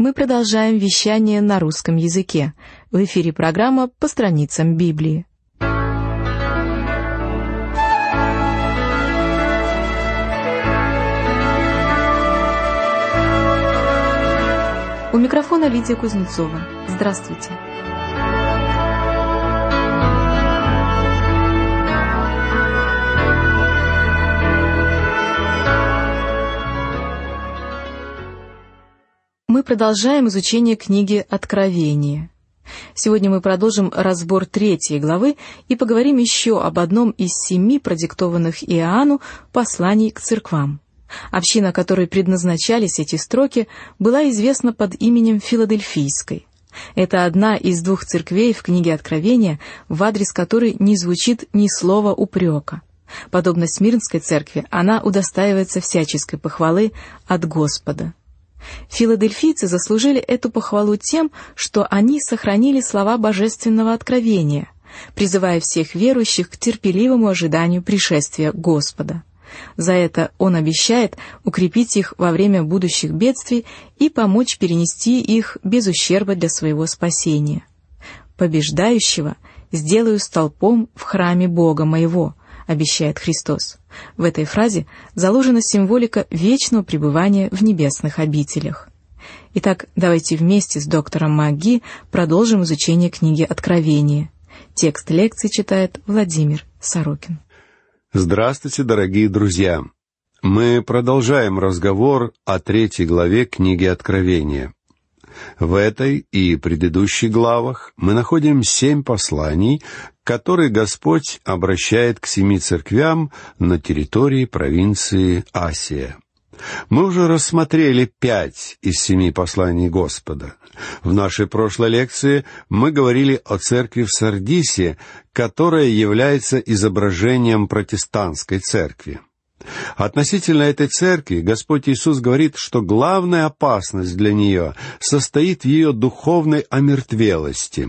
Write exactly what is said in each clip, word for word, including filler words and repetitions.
Мы продолжаем вещание на русском языке. В эфире программа «По страницам Библии». У микрофона Лидия Кузнецова. Здравствуйте. Мы продолжаем изучение книги Откровения. Сегодня мы продолжим разбор третьей главы и поговорим еще об одном из семи продиктованных Иоанну посланий к церквам. Община, которой предназначались эти строки, была известна под именем Филадельфийской. Это одна из двух церквей в книге Откровения, в адрес которой не звучит ни слова упрека. Подобно Смирнской церкви, она удостаивается всяческой похвалы от Господа. Филадельфийцы заслужили эту похвалу тем, что они сохранили слова божественного откровения, призывая всех верующих к терпеливому ожиданию пришествия Господа. За это Он обещает укрепить их во время будущих бедствий и помочь перенести их без ущерба для своего спасения. «Побеждающего сделаю столпом в храме Бога моего», — обещает Христос. В этой фразе заложена символика вечного пребывания в небесных обителях. Итак, давайте вместе с доктором МакГи продолжим изучение книги Откровения. Текст лекции читает Владимир Сорокин. Здравствуйте, дорогие друзья! Мы продолжаем разговор о третьей главе книги Откровения. В этой и предыдущих главах мы находим семь посланий, которые Господь обращает к семи церквям на территории провинции Асия. Мы уже рассмотрели пять из семи посланий Господа. В нашей прошлой лекции мы говорили о церкви в Сардисе, которая является изображением протестантской церкви. Относительно этой церкви Господь Иисус говорит, что главная опасность для нее состоит в ее духовной омертвелости.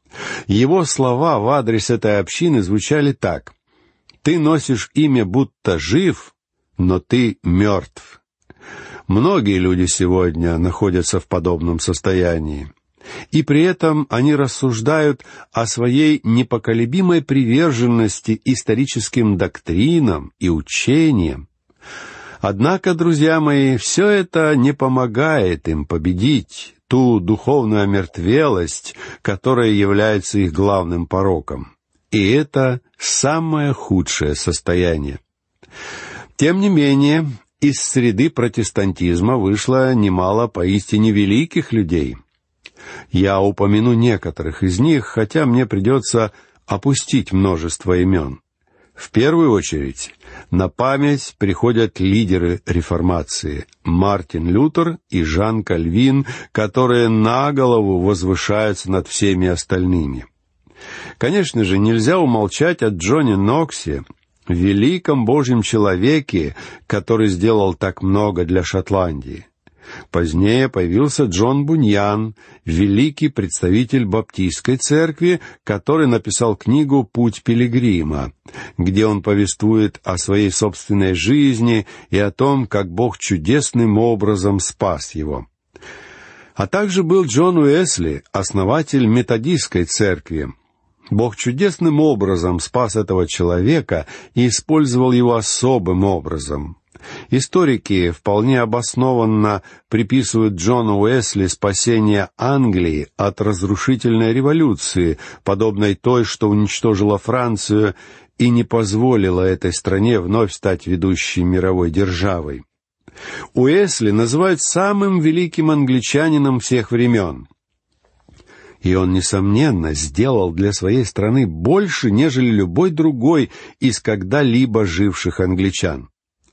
Его слова в адрес этой общины звучали так: «Ты носишь имя, будто жив, но ты мертв». Многие люди сегодня находятся в подобном состоянии, и при этом они рассуждают о своей непоколебимой приверженности историческим доктринам и учениям. Однако, друзья мои, все это не помогает им победить ту духовную омертвелость, которая является их главным пороком. И это самое худшее состояние. Тем не менее, из среды протестантизма вышло немало поистине великих людей. Я упомяну некоторых из них, хотя мне придется опустить множество имен. В первую очередь на память приходят лидеры реформации Мартин Лютер и Жан Кальвин, которые на голову возвышаются над всеми остальными. Конечно же, нельзя умолчать о Джоне Ноксе, великом Божьем человеке, который сделал так много для Шотландии. Позднее появился Джон Буньян, великий представитель баптистской церкви, который написал книгу «Путь пилигрима», где он повествует о своей собственной жизни и о том, как Бог чудесным образом спас его. А также был Джон Уэсли, основатель методистской церкви. Бог чудесным образом спас этого человека и использовал его особым образом. Историки вполне обоснованно приписывают Джону Уэсли спасение Англии от разрушительной революции, подобной той, что уничтожила Францию и не позволила этой стране вновь стать ведущей мировой державой. Уэсли называют самым великим англичанином всех времен. И он, несомненно, сделал для своей страны больше, нежели любой другой из когда-либо живших англичан.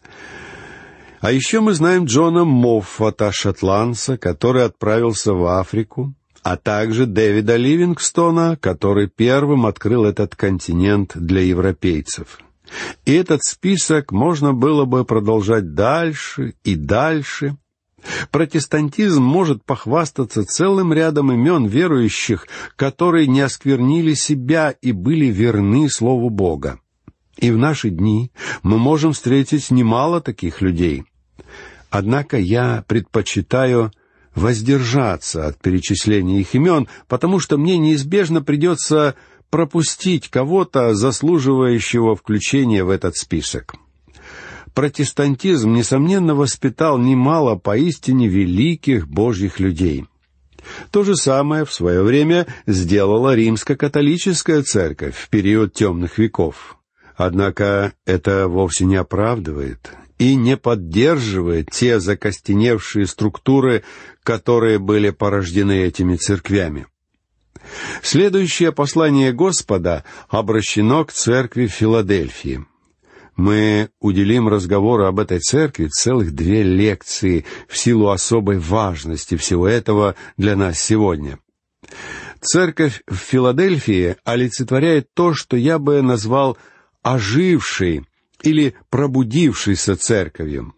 А еще мы знаем Джона Моффата, шотландца, который отправился в Африку, а также Дэвида Ливингстона, который первым открыл этот континент для европейцев. И этот список можно было бы продолжать дальше и дальше. Протестантизм может похвастаться целым рядом имен верующих, которые не осквернили себя и были верны Слову Бога. И в наши дни мы можем встретить немало таких людей. Однако я предпочитаю воздержаться от перечисления их имен, потому что мне неизбежно придется пропустить кого-то, заслуживающего включения в этот список. Протестантизм, несомненно, воспитал немало поистине великих Божьих людей. То же самое в свое время сделала римско-католическая церковь в период темных веков. Однако это вовсе не оправдывает и не поддерживает те закостеневшие структуры, которые были порождены этими церквями. Следующее послание Господа обращено к церкви в Филадельфии. Мы уделим разговору об этой церкви целых две лекции в силу особой важности всего этого для нас сегодня. Церковь в Филадельфии олицетворяет то, что я бы назвал ожившей или пробудившейся церковью.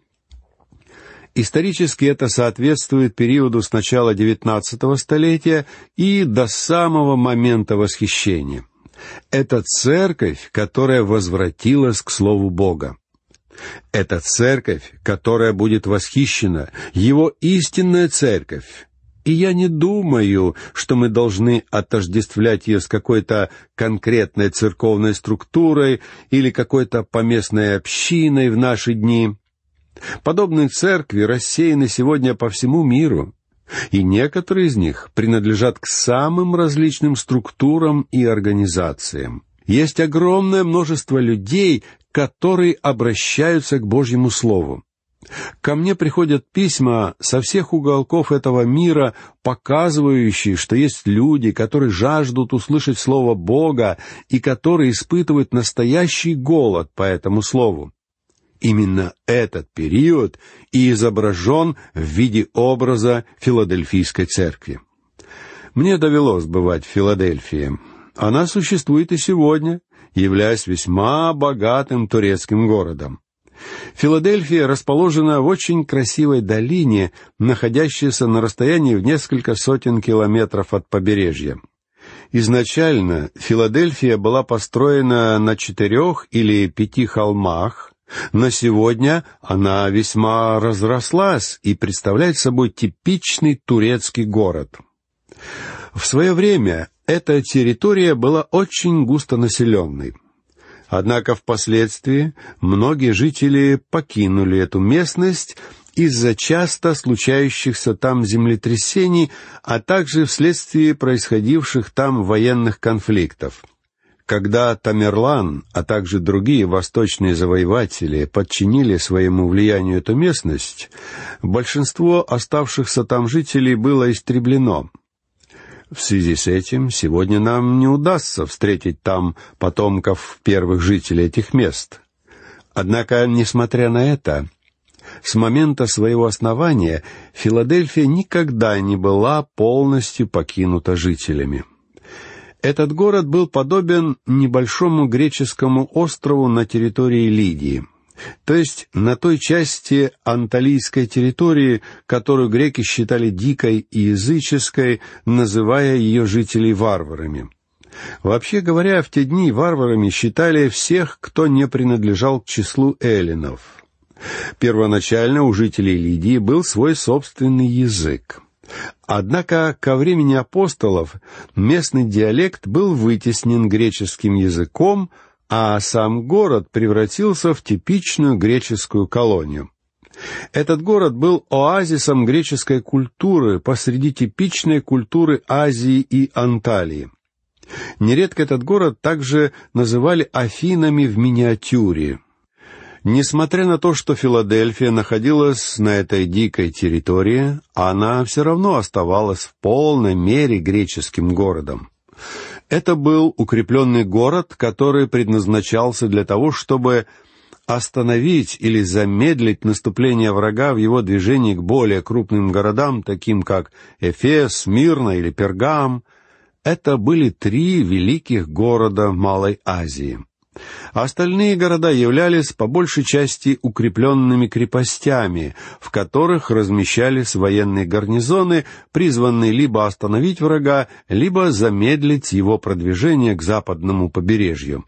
Исторически это соответствует периоду с начала девятнадцатого столетия и до самого момента восхищения. Это церковь, которая возвратилась к Слову Бога. Это церковь, которая будет восхищена, Его истинная церковь. И я не думаю, что мы должны отождествлять ее с какой-то конкретной церковной структурой или какой-то поместной общиной в наши дни. Подобные церкви рассеяны сегодня по всему миру, и некоторые из них принадлежат к самым различным структурам и организациям. Есть огромное множество людей, которые обращаются к Божьему Слову. Ко мне приходят письма со всех уголков этого мира, показывающие, что есть люди, которые жаждут услышать Слово Бога и которые испытывают настоящий голод по этому Слову. Именно этот период и изображен в виде образа Филадельфийской церкви. Мне довелось бывать в Филадельфии. Она существует и сегодня, являясь весьма богатым турецким городом. Филадельфия расположена в очень красивой долине, находящейся на расстоянии в несколько сотен километров от побережья. Изначально Филадельфия была построена на четырех или пяти холмах, но сегодня она весьма разрослась и представляет собой типичный турецкий город. В свое время эта территория была очень густонаселенной. Однако впоследствии многие жители покинули эту местность из-за часто случающихся там землетрясений, а также вследствие происходивших там военных конфликтов. Когда Тамерлан, а также другие восточные завоеватели подчинили своему влиянию эту местность, большинство оставшихся там жителей было истреблено. В связи с этим сегодня нам не удастся встретить там потомков первых жителей этих мест. Однако, несмотря на это, с момента своего основания Филадельфия никогда не была полностью покинута жителями. Этот город был подобен небольшому греческому острову на территории Лидии, то есть на той части анталийской территории, которую греки считали дикой и языческой, называя ее жителей варварами. Вообще говоря, в те дни варварами считали всех, кто не принадлежал к числу эллинов. Первоначально у жителей Лидии был свой собственный язык. Однако ко времени апостолов местный диалект был вытеснен греческим языком, а сам город превратился в типичную греческую колонию. Этот город был оазисом греческой культуры посреди типичной культуры Азии и Анталии. Нередко этот город также называли Афинами в миниатюре. Несмотря на то, что Филадельфия находилась на этой дикой территории, она все равно оставалась в полной мере греческим городом. Это был укрепленный город, который предназначался для того, чтобы остановить или замедлить наступление врага в его движении к более крупным городам, таким как Эфес, Смирна или Пергам. Это были три великих города Малой Азии. Остальные города являлись по большей части укрепленными крепостями, в которых размещались военные гарнизоны, призванные либо остановить врага, либо замедлить его продвижение к западному побережью.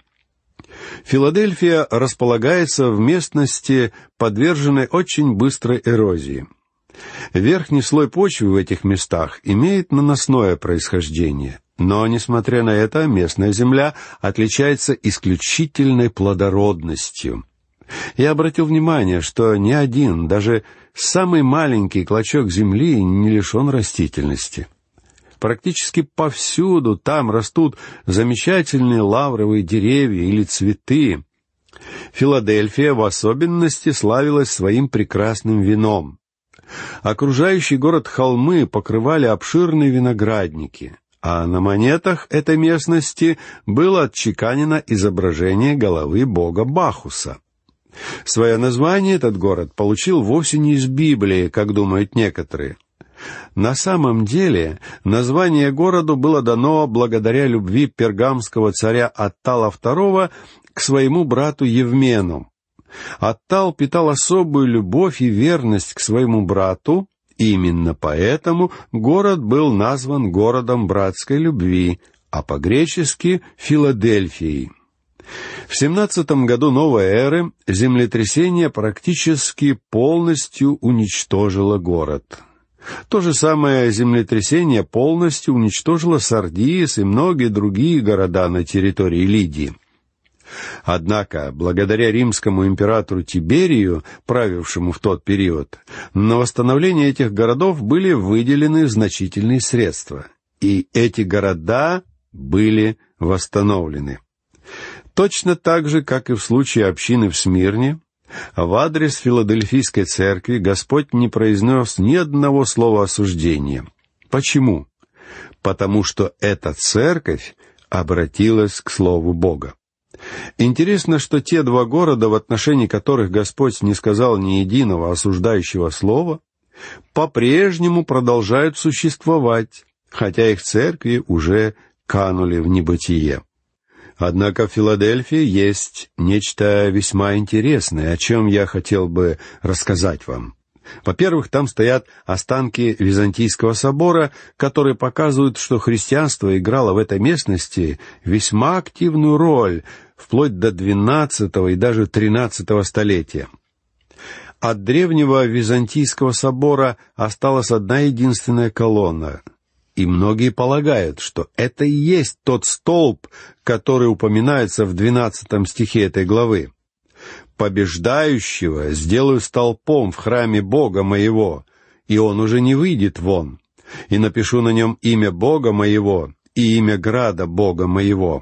Филадельфия располагается в местности, подверженной очень быстрой эрозии. Верхний слой почвы в этих местах имеет наносное происхождение, но, несмотря на это, местная земля отличается исключительной плодородностью. Я обратил внимание, что ни один, даже самый маленький клочок земли не лишен растительности. Практически повсюду там растут замечательные лавровые деревья или цветы. Филадельфия в особенности славилась своим прекрасным вином. Окружающий город холмы покрывали обширные виноградники, а на монетах этой местности было отчеканено изображение головы бога Бахуса. Свое название этот город получил вовсе не из Библии, как думают некоторые. На самом деле, название городу было дано благодаря любви пергамского царя Аттала второго к своему брату Евмену. Аттал питал особую любовь и верность к своему брату, и именно поэтому город был назван городом братской любви, а по-гречески — Филадельфией. В семнадцатом году новой эры землетрясение практически полностью уничтожило город. То же самое землетрясение полностью уничтожило Сардиис и многие другие города на территории Лидии. Однако, благодаря римскому императору Тиберию, правившему в тот период, на восстановление этих городов были выделены значительные средства, и эти города были восстановлены. Точно так же, как и в случае общины в Смирне, в адрес Филадельфийской церкви Господь не произнес ни одного слова осуждения. Почему? Потому что эта церковь обратилась к Слову Бога. Интересно, что те два города, в отношении которых Господь не сказал ни единого осуждающего слова, по-прежнему продолжают существовать, хотя их церкви уже канули в небытие. Однако в Филадельфии есть нечто весьма интересное, о чем я хотел бы рассказать вам. Во-первых, там стоят останки Византийского собора, которые показывают, что христианство играло в этой местности весьма активную роль, вплоть до двенадцатого и даже тринадцатого столетия. От древнего Византийского собора осталась одна единственная колонна, и многие полагают, что это и есть тот столб, который упоминается в двенадцатом стихе этой главы. «Побеждающего сделаю столпом в храме Бога моего, и он уже не выйдет вон, и напишу на нем имя Бога моего и имя града Бога моего».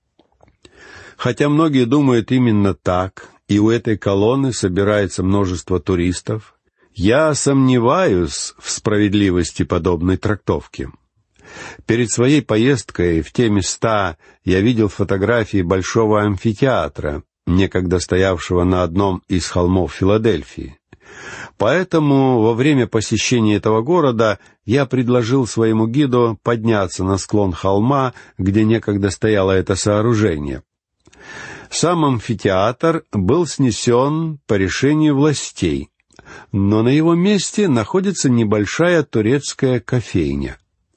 Хотя многие думают именно так, и у этой колонны собирается множество туристов, я сомневаюсь в справедливости подобной трактовки. Перед своей поездкой в те места я видел фотографии большого амфитеатра, некогда стоявшего на одном из холмов Филадельфии. Поэтому во время посещения этого города я предложил своему гиду подняться на склон холма, где некогда стояло это сооружение. Сам амфитеатр был снесен по решению властей, но на его месте находится небольшая турецкая кофейня.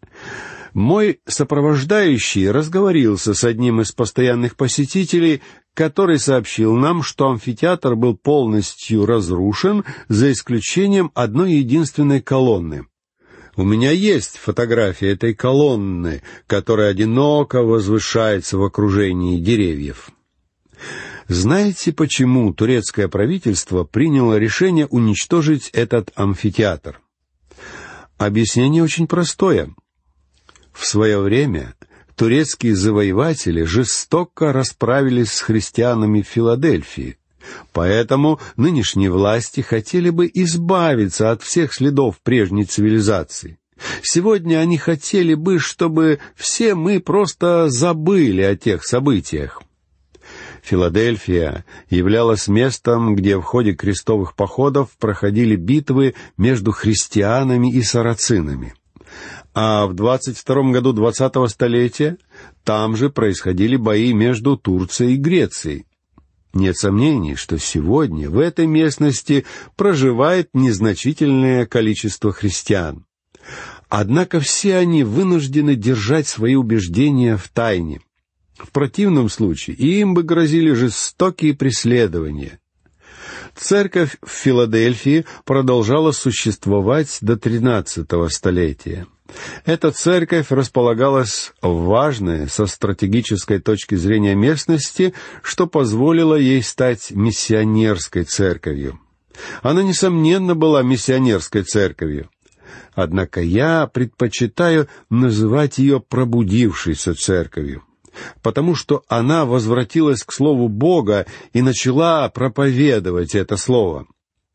Мой сопровождающий разговорился с одним из постоянных посетителей, который сообщил нам, что амфитеатр был полностью разрушен, за исключением одной единственной колонны. У меня есть фотография этой колонны, которая одиноко возвышается в окружении деревьев. Знаете, почему турецкое правительство приняло решение уничтожить этот амфитеатр? Объяснение очень простое. В свое время турецкие завоеватели жестоко расправились с христианами в Филадельфии, поэтому нынешние власти хотели бы избавиться от всех следов прежней цивилизации. Сегодня они хотели бы, чтобы все мы просто забыли о тех событиях. Филадельфия являлась местом, где в ходе крестовых походов проходили битвы между христианами и сарацинами. А в двадцать втором году двадцатого столетия там же происходили бои между Турцией и Грецией. Нет сомнений, что сегодня в этой местности проживает незначительное количество христиан. Однако все они вынуждены держать свои убеждения в тайне. В противном случае им бы грозили жестокие преследования. Церковь в Филадельфии продолжала существовать до тринадцатого столетия. Эта церковь располагалась в важной со стратегической точки зрения местности, что позволило ей стать миссионерской церковью. Она, несомненно, была миссионерской церковью. Однако я предпочитаю называть ее пробудившейся церковью, потому что она возвратилась к Слову Бога и начала проповедовать это Слово.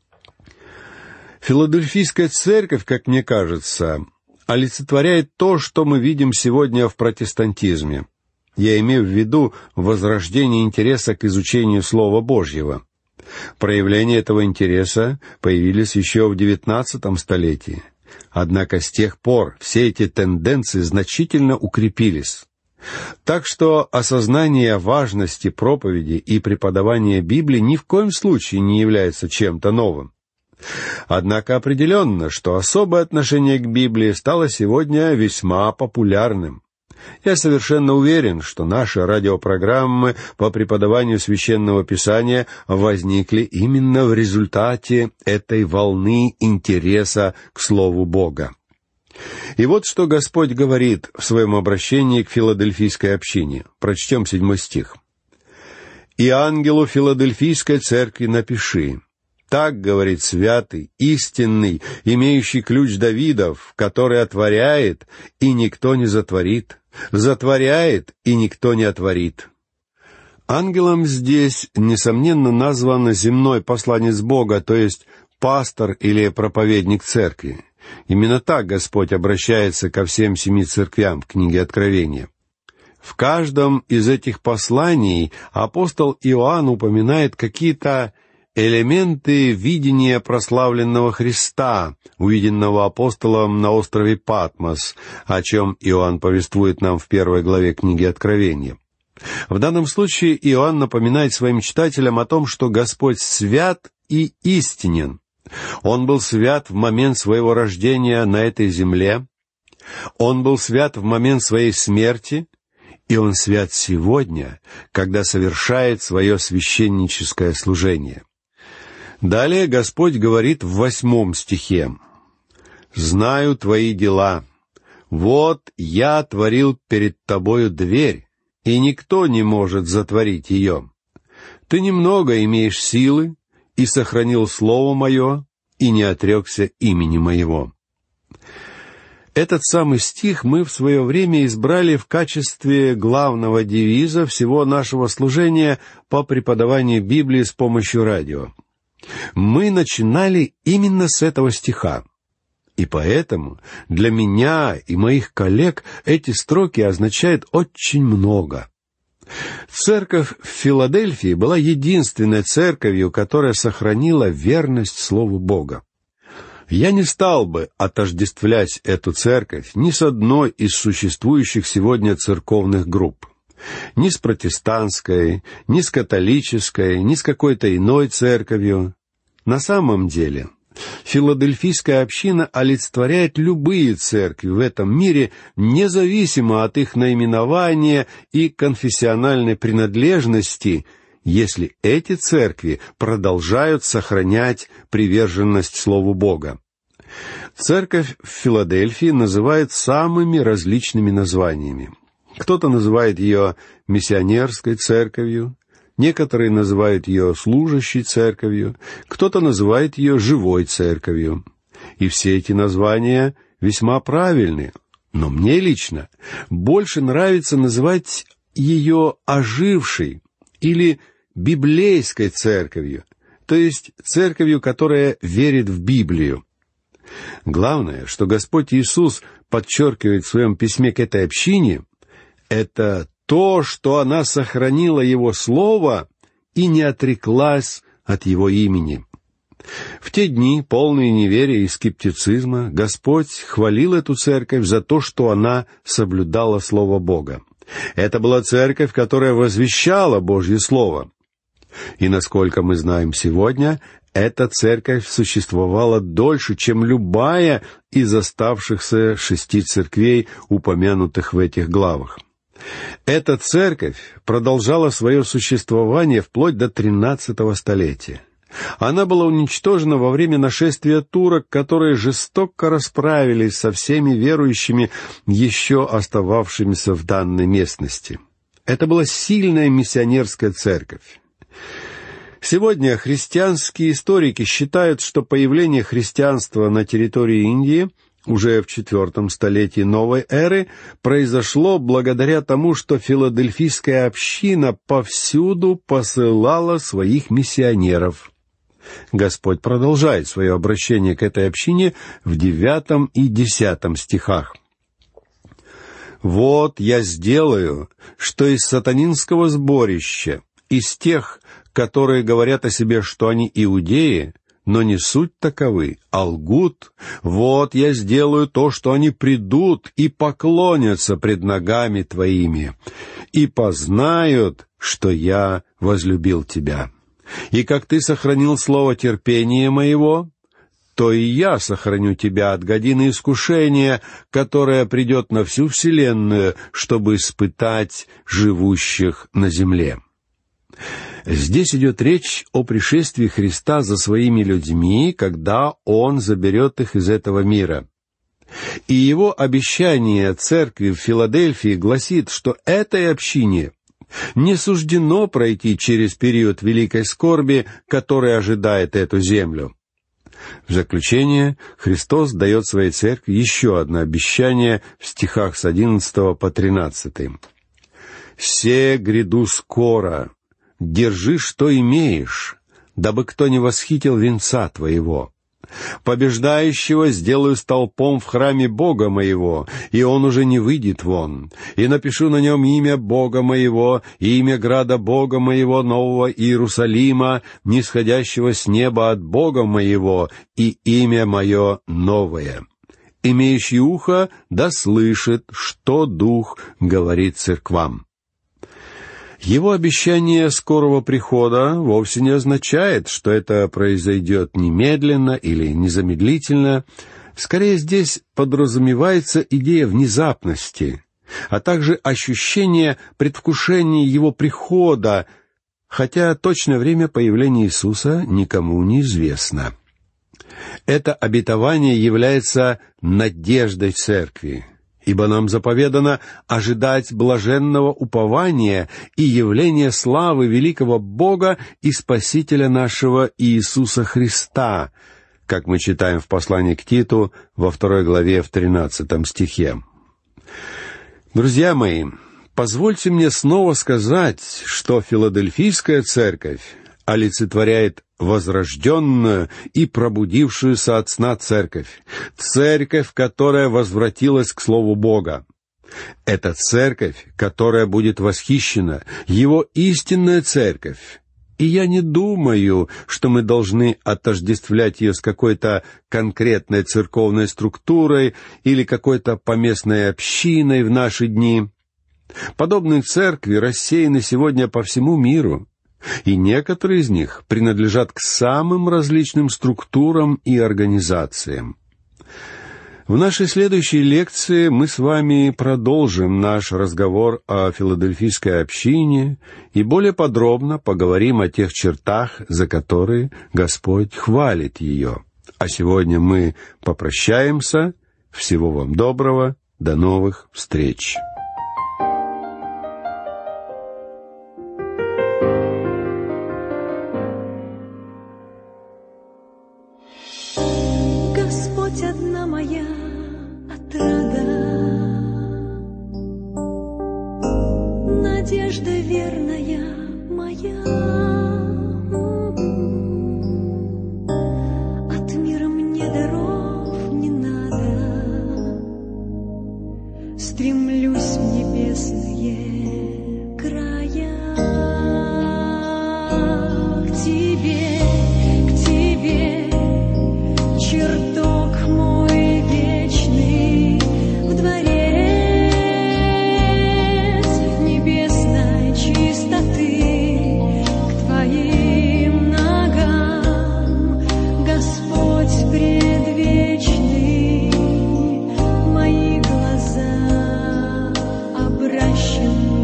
Филадельфийская церковь, как мне кажется, олицетворяет то, что мы видим сегодня в протестантизме. Я имею в виду возрождение интереса к изучению Слова Божьего. Проявления этого интереса появились еще в девятнадцатом столетии. Однако с тех пор все эти тенденции значительно укрепились. Так что осознание важности проповеди и преподавания Библии ни в коем случае не является чем-то новым. Однако определенно, что особое отношение к Библии стало сегодня весьма популярным. Я совершенно уверен, что наши радиопрограммы по преподаванию Священного Писания возникли именно в результате этой волны интереса к Слову Бога. И вот что Господь говорит в своем обращении к филадельфийской общине. Прочтем седьмой стих. «И ангелу Филадельфийской церкви напиши: так говорит святый, истинный, имеющий ключ Давидов, который отворяет, и никто не затворит, затворяет, и никто не отворит». Ангелом здесь, несомненно, назван земной посланец Бога, то есть пастор или проповедник церкви. Именно так Господь обращается ко всем семи церквям в книге Откровения. В каждом из этих посланий апостол Иоанн упоминает какие-то элементы видения прославленного Христа, увиденного апостолом на острове Патмос, о чем Иоанн повествует нам в первой главе книги Откровения. В данном случае Иоанн напоминает своим читателям о том, что Господь свят и истинен. Он был свят в момент своего рождения на этой земле, Он был свят в момент своей смерти, и Он свят сегодня, когда совершает свое священническое служение. Далее Господь говорит в восьмом стихе: «Знаю твои дела. Вот я отворил перед тобою дверь, и никто не может затворить ее. Ты немного имеешь силы, и сохранил слово мое, и не отрекся имени моего». Этот самый стих мы в свое время избрали в качестве главного девиза всего нашего служения по преподаванию Библии с помощью радио. Мы начинали именно с этого стиха. И поэтому для меня и моих коллег эти строки означают очень много. Церковь в Филадельфии была единственной церковью, которая сохранила верность Слову Бога. Я не стал бы отождествлять эту церковь ни с одной из существующих сегодня церковных групп. Ни с протестантской, ни с католической, ни с какой-то иной церковью. На самом деле, филадельфийская община олицетворяет любые церкви в этом мире, независимо от их наименования и конфессиональной принадлежности, если эти церкви продолжают сохранять приверженность Слову Бога. Церковь в Филадельфии называют самыми различными названиями. Кто-то называет ее миссионерской церковью, некоторые называют ее служащей церковью, кто-то называет ее живой церковью. И все эти названия весьма правильны, но мне лично больше нравится называть ее ожившей или библейской церковью, то есть церковью, которая верит в Библию. Главное, что Господь Иисус подчеркивает в своем письме к этой общине, это то, что она сохранила Его Слово и не отреклась от Его имени. В те дни, полные неверия и скептицизма, Господь хвалил эту церковь за то, что она соблюдала Слово Бога. Это была церковь, которая возвещала Божье Слово. И, насколько мы знаем сегодня, эта церковь существовала дольше, чем любая из оставшихся шести церквей, упомянутых в этих главах. Эта церковь продолжала свое существование вплоть до тринадцатого столетия. Она была уничтожена во время нашествия турок, которые жестоко расправились со всеми верующими, еще остававшимися в данной местности. Это была сильная миссионерская церковь. Сегодня христианские историки считают, что появление христианства на территории Индии уже в четвертом столетии новой эры произошло благодаря тому, что филадельфийская община повсюду посылала своих миссионеров. Господь продолжает свое обращение к этой общине в девятом и десятом стихах. «Вот я сделаю, что из сатанинского сборища, из тех, которые говорят о себе, что они иудеи, но не суть таковы, а лгут, вот я сделаю то, что они придут и поклонятся пред ногами твоими, и познают, что я возлюбил тебя. И как ты сохранил слово терпения моего, то и я сохраню тебя от годины искушения, которое придет на всю вселенную, чтобы испытать живущих на земле». Здесь идет речь о пришествии Христа за своими людьми, когда Он заберет их из этого мира. И Его обещание церкви в Филадельфии гласит, что этой общине не суждено пройти через период великой скорби, который ожидает эту землю. В заключение Христос дает своей церкви еще одно обещание в стихах с одиннадцатого по тринадцатый. «Се гряду скоро, держи, что имеешь, дабы кто не восхитил венца твоего. Побеждающего сделаю столпом в храме Бога моего, и он уже не выйдет вон. И напишу на нем имя Бога моего, и имя града Бога моего, нового Иерусалима, нисходящего с неба от Бога моего, и имя мое новое. Имеющий ухо да слышит, что Дух говорит церквам». Его обещание скорого прихода вовсе не означает, что это произойдет немедленно или незамедлительно. Скорее, здесь подразумевается идея внезапности, а также ощущение предвкушения Его прихода, хотя точное время появления Иисуса никому не известно. Это обетование является надеждой церкви, ибо нам заповедано ожидать блаженного упования и явления славы великого Бога и Спасителя нашего Иисуса Христа, как мы читаем в послании к Титу во второй главе в тринадцатом стихе. Друзья мои, позвольте мне снова сказать, что Филадельфийская церковь олицетворяет возрожденную и пробудившуюся от сна церковь, церковь, которая возвратилась к Слову Бога. Это церковь, которая будет восхищена, Его истинная церковь. И я не думаю, что мы должны отождествлять ее с какой-то конкретной церковной структурой или какой-то поместной общиной в наши дни. Подобные церкви рассеяны сегодня по всему миру, и некоторые из них принадлежат к самым различным структурам и организациям. В нашей следующей лекции мы с вами продолжим наш разговор о филадельфийской общине и более подробно поговорим о тех чертах, за которые Господь хвалит ее. А сегодня мы попрощаемся. Всего вам доброго. До новых встреч. Одна моя отрада, надежда верная моя, от мира мне даров не надо, стремлюсь в небесные края, к тебе, к тебе, чертог мой вечный, в дворец небесной чистоты, к твоим ногам, Господь предвечный, мои глаза обращены.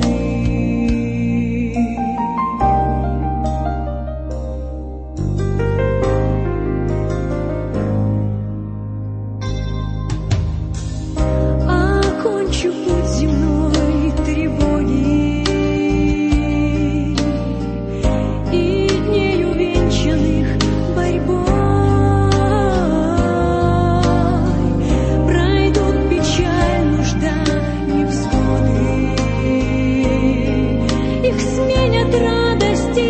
Прочь путь земной тревоги и дней увенчанных борьбой. Пройдут печаль, нужда, невзгоды, их сменят радости.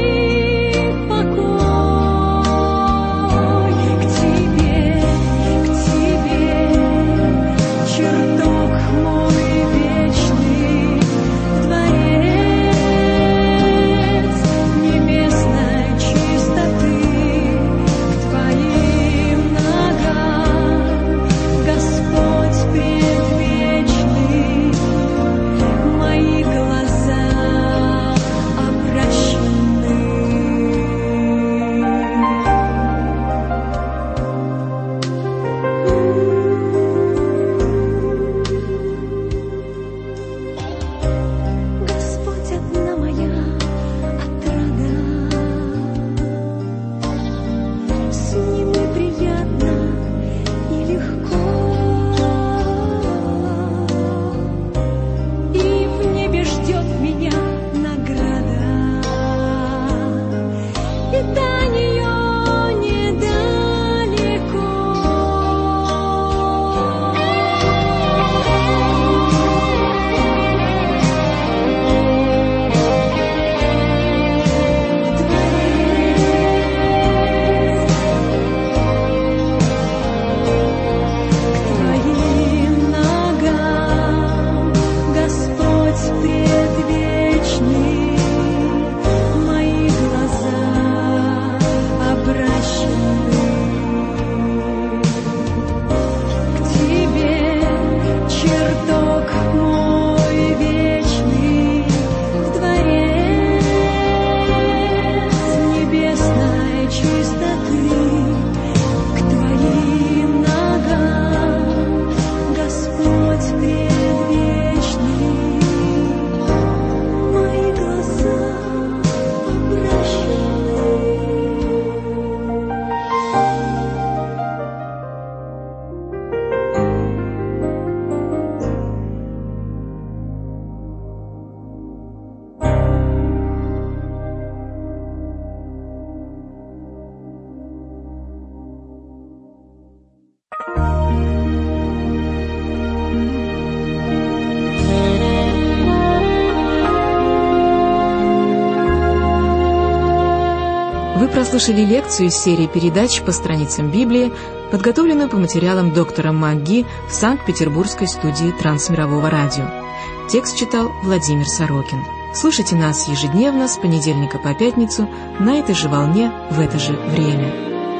Вы прослушали лекцию из серии передач по страницам Библии, подготовленную по материалам доктора МакГи в Санкт-Петербургской студии Трансмирового радио. Текст читал Владимир Сорокин. Слушайте нас ежедневно с понедельника по пятницу на этой же волне в это же время.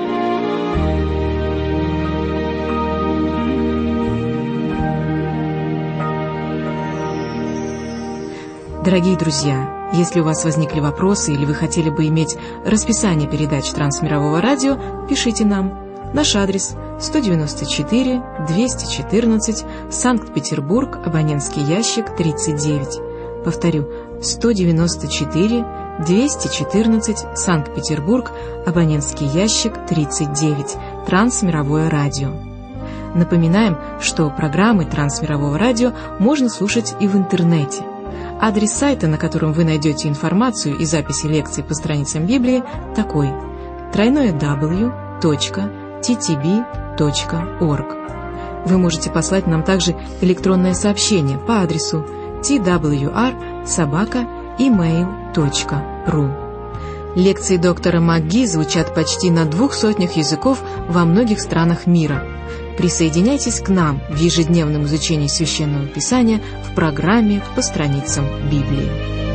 Дорогие друзья, если у вас возникли вопросы или вы хотели бы иметь расписание передач Трансмирового радио, пишите нам. Наш адрес сто девяносто четыре двести четырнадцать, Санкт-Петербург, абонентский ящик тридцать девять. Повторю, сто девяносто четыре двести четырнадцать, Санкт-Петербург, абонентский ящик тридцать девять, Трансмировое радио. Напоминаем, что программы Трансмирового радио можно слушать и в интернете. Адрес сайта, на котором вы найдете информацию и записи лекций по страницам Библии, такой: дабл-ю дабл-ю дабл-ю точка ти ти би точка орг. Вы можете послать нам также электронное сообщение по адресу ти дабл ю ар собака имейл точка ру. Лекции доктора МакГи звучат почти на двух сотнях языков во многих странах мира. Присоединяйтесь к нам в ежедневном изучении Священного Писания в программе «По страницам Библии».